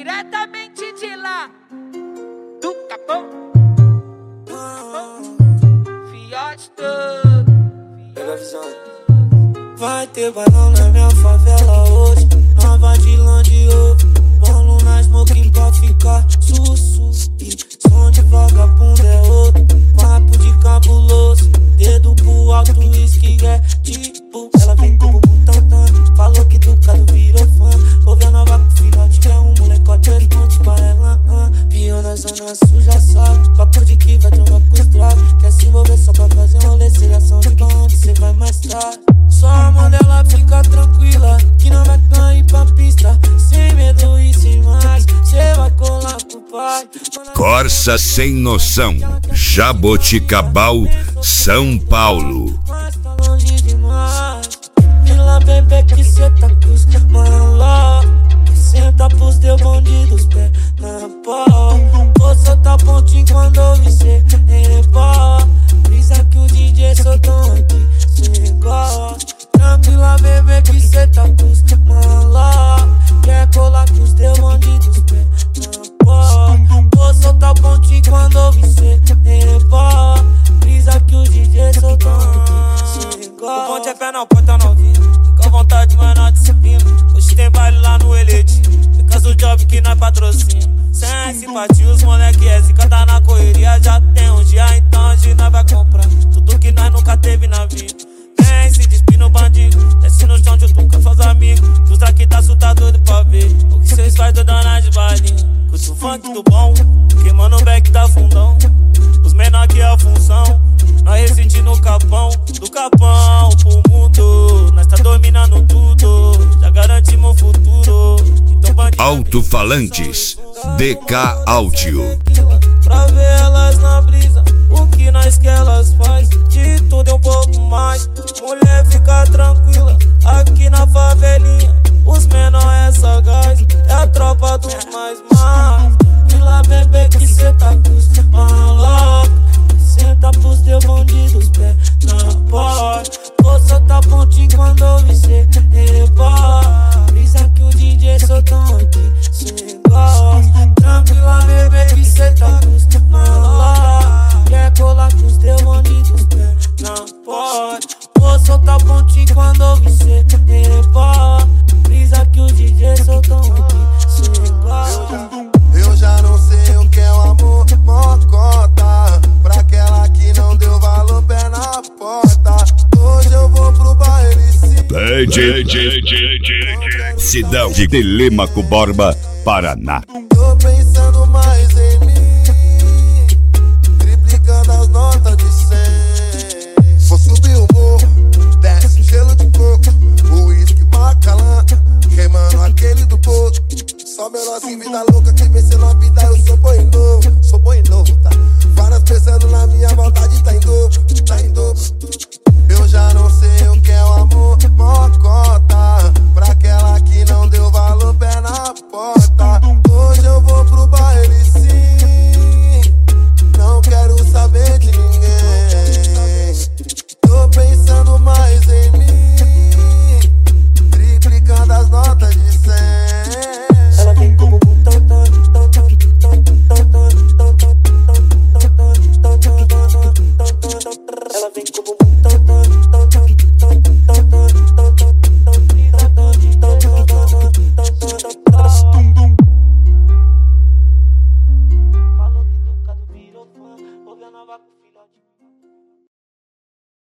Diretamente de lá, do Capão, Fiote todo. Pega a visão. Vai ter balão na minha favela hoje. Nova de Landio, bolo na smoke pra ficar sussu. E som de vagabundo é outro, papo de cabuloso. Dedo pro alto, isso que é tipo. Ela vem com o bumbum tantando, falou que do cado virou fã. Ouve a nova com filhote, que é um molecote, responde pra ela. Pião na zona suja, sabe? Papo de que vai trombar com os trapos. Quer se envolver só pra fazer um rolê, seleção de pra onde cê vai mais tarde. Só a mão dela fica tranquila, que não vai cair pra pista. Sem medo e sem mais, cê vai colar com o pai. Corsa Sem Noção, Jaboticabal, São Paulo. Mas tá longe demais. Vila bebê que cê tá acostumando lá. Senta pros teus bandidos, pé na pó. Vou soltar pontinho quando ouvir cê rebola. Brisa que o DJ soltou aqui, cê gosta. Tranquila bebê que cê tá acostumando lá. Quer colar com os teus bandidos, pé na pó. Vou soltar pontinho quando ouvir cê rebola. Brisa que o DJ soltou aqui, cê gosta. O bonde é pé na porta novinha, fica à vontade, mas na disciplina. Hoje tem baile lá no Elite, fica o job que nós patrocina. Sem simpatia, os moleque é zica, tá na correria. Já tem um dia, então hoje nós vai comprar tudo que nós nunca teve na vida. Vem, se despir no bandido, desce no chão de tuca, faz amigos. Dos aqui tá sul, doido pra ver o que cês faz doidona de balinha. Curte o funk do bom, queimando o beck tá fundão. Os menor que é a função, nós reside no capão. Do capão pro mundo, nós tá dominando tudo. Já garantimos o futuro, então bandido. Alto-falantes, DK Áudio. Pra ver elas na brisa, o que nós que elas faz. De tudo é um pouco mais. Mulher fica tranquila, aqui na favelinha. Os menor é sagaz, é a tropa dos mais. Vila bebê que cê tá acostumando lá. Senta pros teus bandidos, pé na porta. Vou soltar pontinho quando ouvir cê rebola. Brisa que o DJ soltou aqui, cê gosta. Tranquila bebê que cê tá acostumando lá. Quer colar com os teus bandidos, pé na porta. Vou soltar pontinho quando ouvir cê rebola. Brisa que o DJ soltou aqui, cê gosta. Eu já não sei o que é o amor, mocota. Pra aquela que não deu valor, pé na porta. Hoje eu vou pro baile sim. Cidão de Telêmaco Borba, Paraná. Tô pensando mais em mim, triplicando as notas de 100. Vou subir o morro, desce gelo de coco, uísque Macalã, queimando aquele do poço. Só menorzinho, vida louca, que vencendo a vida eu sou boi novo, tá? Várias pensando na minha maldade, tá em dobro, tá em dobro. Eu já não sei o que é o amor, mocota. Pra aquela que não deu valor, pé na porta. Hoje eu vou pro baile sim, não quero saber de ninguém. Tô pensando mais em mim, triplicando as notas de 100. Ela vem com o bumbum tantando. Ela vem com o bumbum tantando. Falou que do cado virou fã, ouve a nova com filhote.